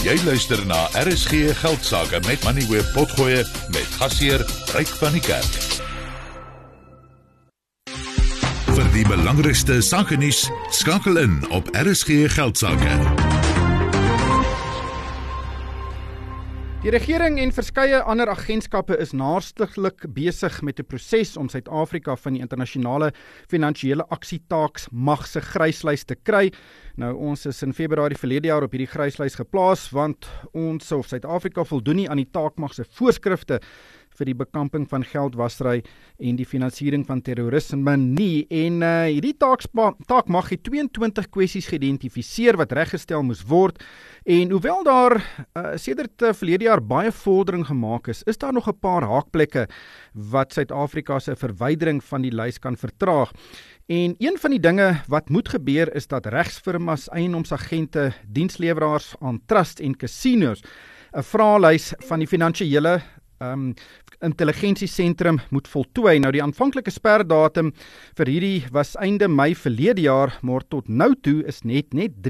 Jy luister na RSG Geldsaake met Moneyweb Potgoe met gasheer Ryk van die Kerk. Vir die belangrikste sakenuus, skakel in op RSG Geldsaake. Die regering en verskeie ander agentskappe is naarstiglik besig met 'n proses om Suid-Afrika van die internasionale finansiële aksietaaksmag se gryslys te kry. Nou, ons is in Februarie verlede jaar op hierdie gryslys geplaas, want ons of Suid-Afrika voldoen nie aan die taakmag se voorskrifte vir die bekamping van geldwasery en die finansiering van terrorisme nie. En hierdie taakmag het 22 kwessies geïdentifiseer wat reggestel moes word. En hoewel daar sedert verlede jaar baie vordering gemaak is daar nog 'n paar haakplekke wat Suid-Afrika se verwydering van die lys kan vertraag. En een van die dinge wat moet gebeur is dat regsfirmas, eiendomsagente, diensleweraars aan trusts en casinos 'n vraelys van die finansiële intelligensiesentrum moet voltooi. Nou, die aanvanklike sperdatum vir hierdie was einde Mei verlede jaar, maar tot nou toe is net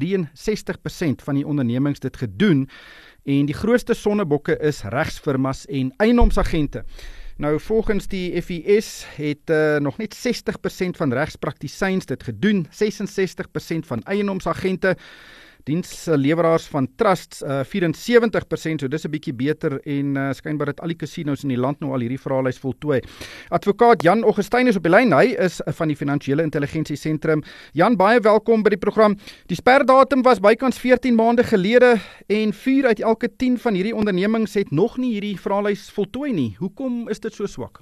63% van die ondernemings dit gedoen. En die grootste sonnebokke is regsfirmas en eiendomsagente. Nou, volgens die FIS het nog net 60% van regspraktisyns dit gedoen, 66% van eiendomsagente, diensleweraars van trusts 74%, so dis 'n bietjie beter en skynbaar het al die casinos in die land nou al hierdie vraelys voltooi. Advokaat Jan Augustyn is op die lyn, hy is van die Finansiële Intelligensiesentrum. Jan, baie welkom by die program. Die sperdatum was bykans 14 maande gelede en 4 uit elke 10 van hierdie ondernemings het nog nie hierdie vraelys voltooi nie. Hoekom is dit so swak?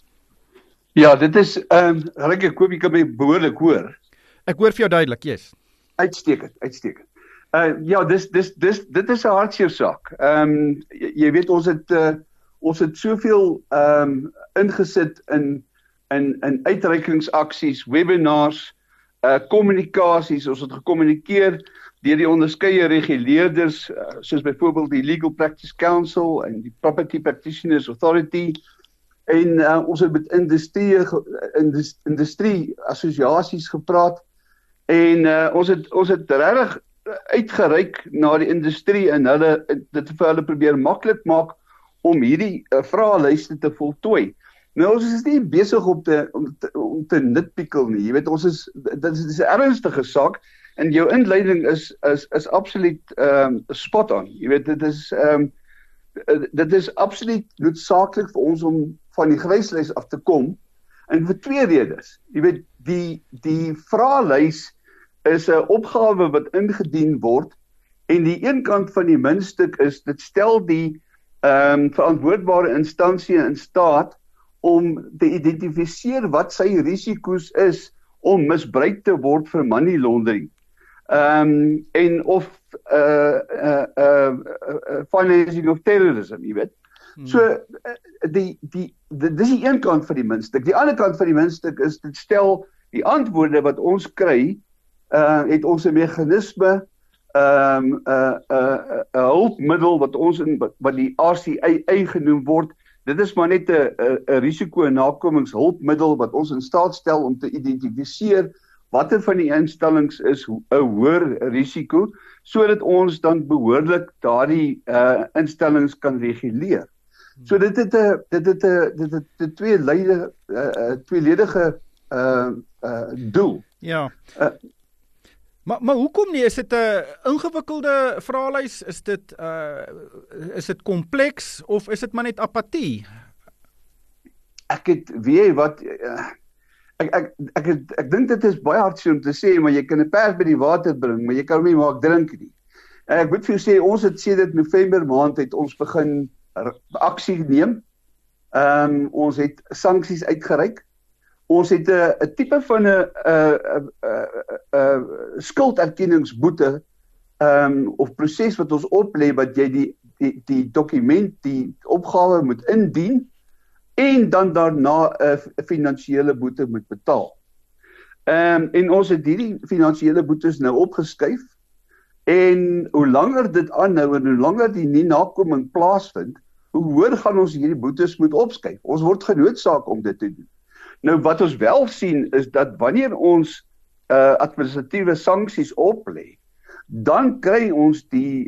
Ja, dit is, Ryk, ek hoop jy kan my behoorlik hoor. Ek hoor vir jou duidelik, yes. Uitstekend. Ja, dit is 'n hartseer saak. Jy weet, ons het soveel ingesit in uitreikingsaksies, webinars, kommunikasies. Ons het gekommunikeer deur die onderskeie reguleerders, soos byvoorbeeld die Legal Practice Council en die Property Practitioners Authority. En ons het met industrie assosiasies gepraat. En ons het regtig uitgereik na die industrie en dit vir hulle probeer maklik maak om hierdie vraelyste te voltooi. Nou, ons is nie besig om te nitpikkel nie. Jy weet, dit is 'n ernstige saak en jou inleiding is absoluut spot on. Jy weet, dit is absoluut noodsaaklik vir ons om van die gryslys af te kom, en vir 2 redes. Jy weet, die vraelys is 'n opgawe wat ingedien word, en die een kant van die muntstuk is, dit stel die verantwoordbare instansie in staat om te identifiseer wat sy risiko's is om misbruik te word vir money laundering, en of financing of terrorism, jy weet. So, dis die een kant van die muntstuk. Die ander kant van die muntstuk is, dit stel die antwoorde wat ons kry, het ons 'n meganisme, 'n hulpmiddel wat die RCA genoem word. Dit is maar net 'n risiko-nakomingshulpmiddel wat ons in staat stel om te identifiseer watter van die instellings is 'n hoër risiko, sodat ons dan behoorlik daardie instellings kan reguleer. So dit het 'n tweeledige doel. Ja. Maar hoekom nie? Is dit 'n ingewikkelde vraelys? Is dit kompleks of is dit maar net apatie? Ek dink dit is baie hartseer om te sê, maar jy kan 'n pers by die water bring, maar jy kan hom nie maak drink nie. Ek moet vir jou sê, ons het sedert November maand het ons begin aksie neem. Ons het sanksies uitgereik. Ons het 'n tipe van 'n skulderkenningsboete of proses wat ons oplê, wat jy die dokument, die opgawe moet indien en dan daarna 'n finansiële boete moet betaal. En ons het hierdie finansiële boetes nou opgeskuif, en hoe langer dit aanhou en hoe langer die nie nakoming plaasvind, hoe hoër gaan ons hierdie boetes moet opskuif. Ons word genoodsaak om dit te doen. Nou, wat ons wel sien is dat wanneer ons administratiewe sanksies oplê, dan kry ons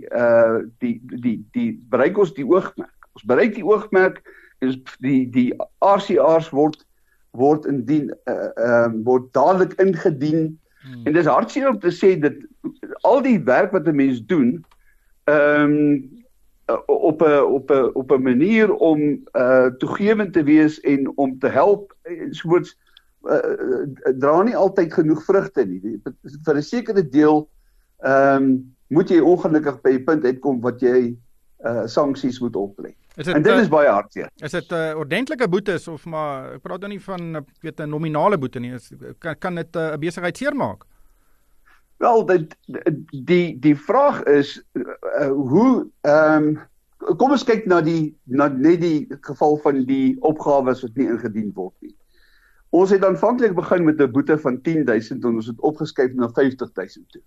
bereik ons die oogmerk. Ons bereik die oogmerk, en die RCR's word dadelik ingedien. En dis hartseer om te sê dat al die werk wat 'n mens doen, op 'n manier om toegewend te wees en om te help, ensovoorts, dra nie altyd genoeg vrugte nie. Vir 'n sekere deel moet jy ongelukkig by 'n punt uitkom wat jy sanksies moet oplê. En dit is baie hartseer. Is dit ordentlike boetes of maar ek praat nou nie van 'n nominale boete nie. Kan dit 'n besigheid seermaak? Wel, die vraag is hoe kom ons kyk na net die geval van die opgawes wat nie ingedien word nie. Ons het aanvanklik begin met 'n boete van 10.000 en ons het opgeskuif na 50.000 toe.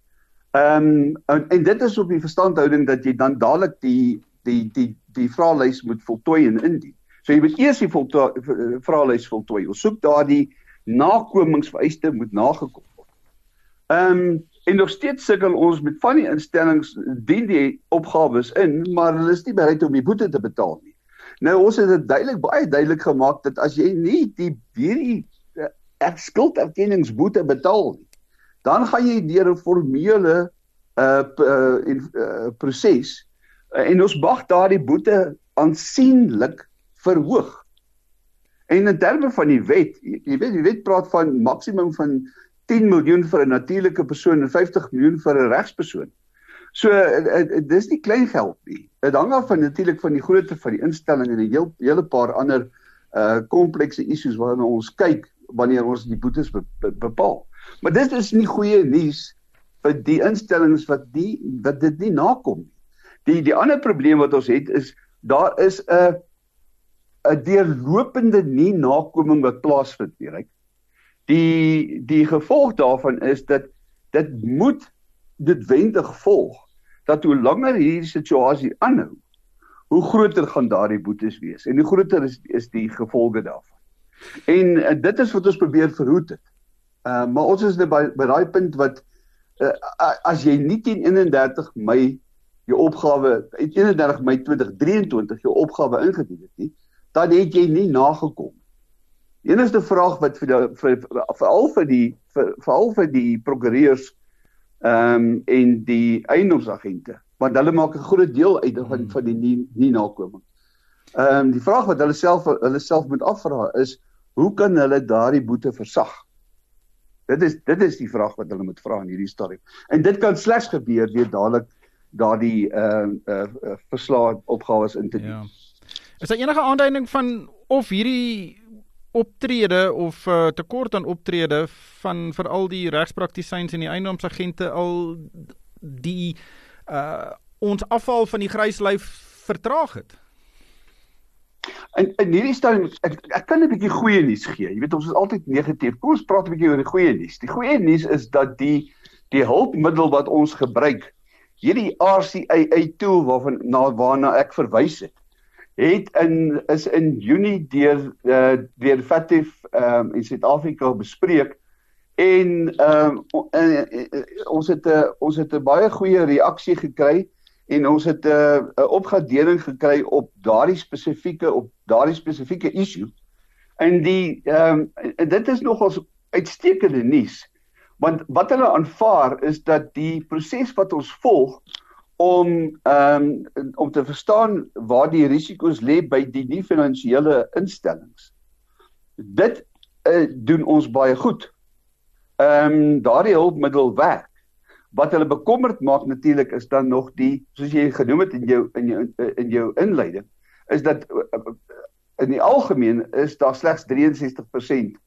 En dit is op die verstandhouding dat jy dan dadelik die vraelys moet voltooi en indien. So jy moet eers die vraelys voltooi. Ons soek daar die nakomingsvereiste moet nagekom word. En nog steeds sukkel ons met van die instellings dien die opgawes in, maar hulle is nie bereid om die boete te betaal nie. Nou ons het dit baie duidelik gemaak dat as jy nie hierdie skulderkenningsboete betaal nie, dan gaan jy deur 'n formele proses en ons mag daardie boete aansienlik verhoog. En in terme van die wet, jy weet die wet praat van maksimum van 10 miljoen vir 'n natuurlike persoon en 50 miljoen vir 'n regspersoon. So dis nie klein geld nie. Dit hang af natuurlik van die grootte van die instelling en 'n hele paar ander komplekse issues waarna ons kyk wanneer ons die boetes bepaal. Maar dit is nie goeie nuus vir die instellings wat dit nie nakom nie. Die ander probleem wat ons het is daar is 'n deurlopende nie nakoming wat plaasvind nie, right? Die gevolg daarvan is dat dit moet noodwendig volg dat hoe langer hierdie situasie aanhou, hoe groter gaan daardie boetes wees en hoe groter is die gevolge daarvan. En dit is wat ons probeer verhoed het. Maar ons is by daai punt wat as jy nie teen 31 Mei jou opgawe 31 Mei 2023 jou opgawe ingedien het nie, dan het jy nie nagekom. Die enigste vraag wat veral vir die prokureurs en die eiendomsagente, want hulle maak 'n groot deel uit van die nie nakoming. Die vraag wat hulle self moet afvra is, hoe kan hulle daardie boete versag? Dit is die vraag wat hulle moet vra in hierdie stadium. En dit kan slegs gebeur deur dadelik daardie verslae opgawes in te dien. Ja. Is daar enige aanduiding van of hierdie optrede of tekort aan optrede van veral die regspraktisyns en die eiendomsagente al die ons afval van die gryslyf vertraag het? In hierdie stadium, ek kan 'n bietjie goeie nuus gee. Jy weet, ons is altyd negatief. Kom ons praat 'n bietjie oor die goeie nuus. Die goeie nuus is dat die hulpmiddel wat ons gebruik, hierdie RCAA tool waarna ek verwys het, is in Junie deur FATF in Suid-Afrika bespreek en ons het 'n baie goeie reaksie gekry en ons het 'n opgradering gekry op daardie spesifieke issue. En dit is nogals uitstekende nuus, want wat hulle aanvaar is dat die proses wat ons volg om te verstaan waar die risiko's lê by die nie-finansiële instellings. Dit doen ons baie goed. Daardie hulpmiddel werk. Wat hulle bekommerd maak natuurlik is dan nog soos jy genoem het in jou inleiding, is dat in die algemeen is daar slegs 63%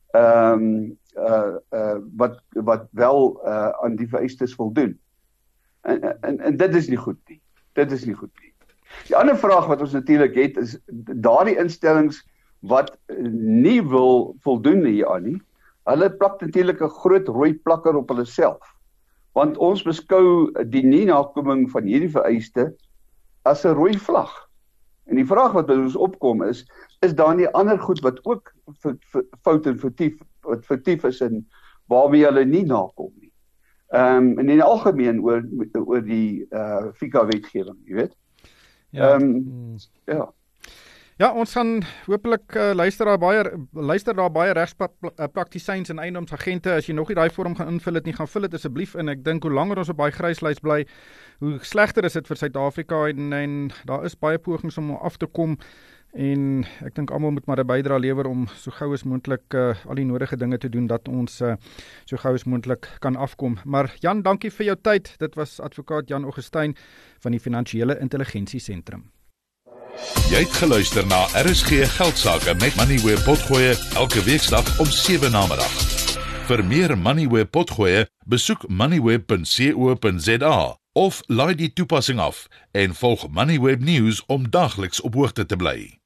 wat wel aan die vereistes voldoen. En dit is nie goed nie. Die ander vraag wat ons natuurlik het is daardie instellings wat nie wil voldoen hieraan nie. Hulle plak natuurlik 'n groot rooi plakker op hulle self. Want ons beskou die nie-nakoming van hierdie vereiste as 'n rooi vlag. En die vraag wat by ons opkom is daar nie ander goed wat ook fout en foutief is en waarmee hulle nie nakom nie. en in die algemeen oor die FICA wetgewing, jy weet. Ja. Ja. Ja, ons gaan hopelik luister daar baie regspraktisyns en eiendomsagente. As jy nog nie daai vorm gaan invul het nie, gaan vul dit asseblief in. Ek dink hoe langer ons op baie gryslys bly, hoe slegter is dit vir Suid-Afrika en daar is baie pogings om af te kom. En ek dink almal moet maar 'n bydrae lewer om so gou as moontlik al die nodige dinge te doen dat ons so gou as moontlik kan afkom. Maar Jan, dankie vir jou tyd. Dit was advokaat Jan Augustyn van die Finansiële Intelligensie Sentrum. Jy het geluister na RSG Geldsaake met Moneyweb Potgoe elke weeksdag om 7 namiddag. Vir meer Moneyweb Potgoe, besoek moneyweb.co.za of laai die toepassing af en volg Moneyweb News om dagliks op hoogte te bly.